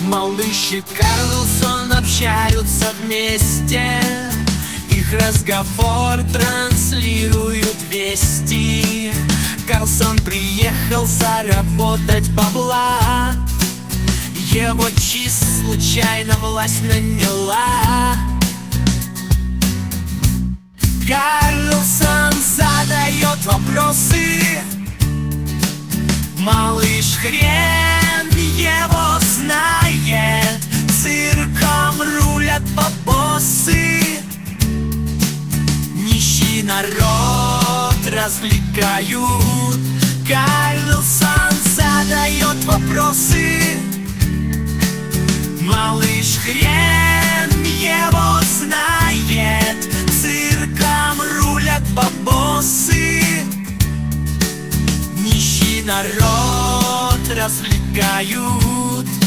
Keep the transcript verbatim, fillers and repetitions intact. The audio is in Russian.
Малыш и Карлсон общаются вместе. Их разговор транслируют вести. Карлсон приехал заработать бабла. Его чисто случайно власть наняла. Карлсон задает вопросы. Малыш хрен его знает. Цирком рулят бабосы. Нищий народ развлекают. Карлсон задает вопросы. Малыш хрен его знает. Цирком рулят бабосы. Нищий народ развлекают.